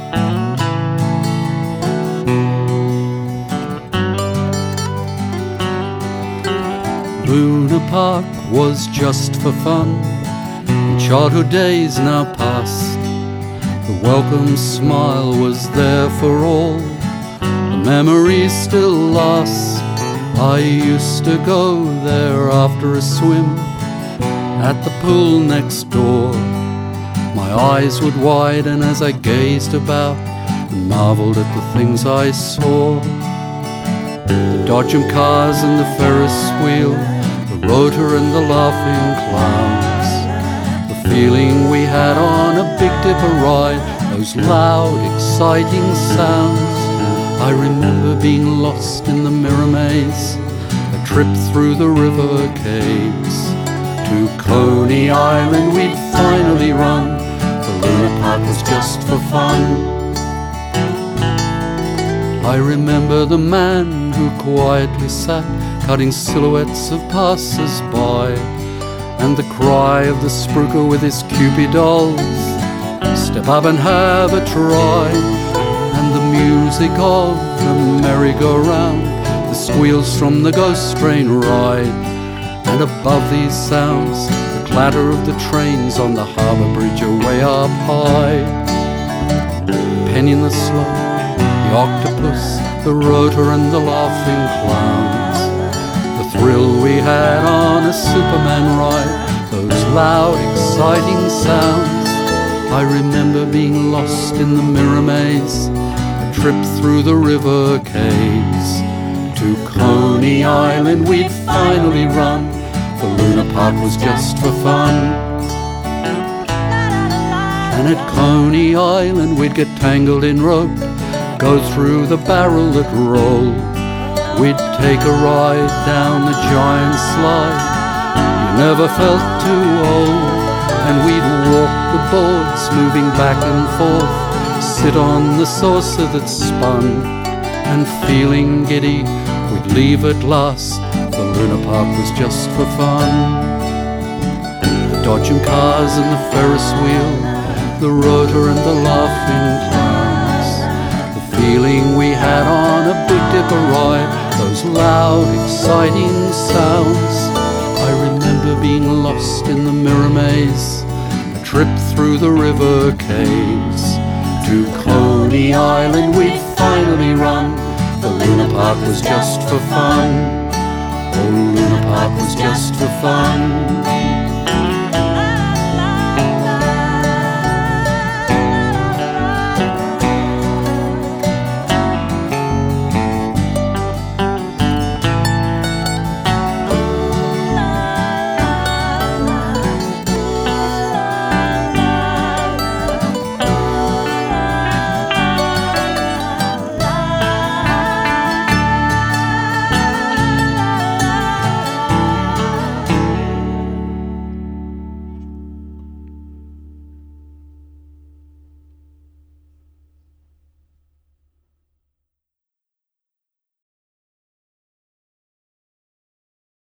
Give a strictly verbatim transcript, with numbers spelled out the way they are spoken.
Luna Park was just for fun, and childhood days now past. The welcome smile was there for all, the memories still last. I used to go there after a swim at the pool next door. My eyes would widen as I gazed about and marveled at the things I saw. The Dodgem cars and the Ferris wheel, the rotor and the laughing clowns, the feeling we had on a Big Dipper ride, those loud, exciting sounds. I remember being lost in the mirror maze, a trip through the river caves. To Coney Island we'd finally run, the Luna Park was just for fun. I remember the man who quietly sat, cutting silhouettes of passers-by, and the cry of the spruiker with his Cupid dolls, step up and have a try. And the music of the merry-go-round, the squeals from the ghost train ride, and above these sounds, the clatter of the trains on the harbour bridge away up high. Penny in the slope, the octopus, the rotor and the laughing clowns, the thrill we had on a Superman ride, those loud, exciting sounds. I remember being lost in the mirror maze, a trip through the river caves. To Coney Island we'd finally run, the Luna Park was just for fun. And at Coney Island we'd get tangled in rope, go through the barrel that rolled. We'd take a ride down the giant slide, you never felt too old. And we'd walk the boards moving back and forth, sit on the saucer that spun, and feeling giddy we'd leave at last, the Luna Park was just for fun. The Dodgem cars and the Ferris wheel, the rotor and the laughing clowns, the feeling we had on a Big Dipper ride, those loud, exciting sounds. I remember being lost in the mirror maze, a trip through the river caves. To Coney Island we'd finally run, the Luna Park was just for fun. Oh, Luna Park was just for fun.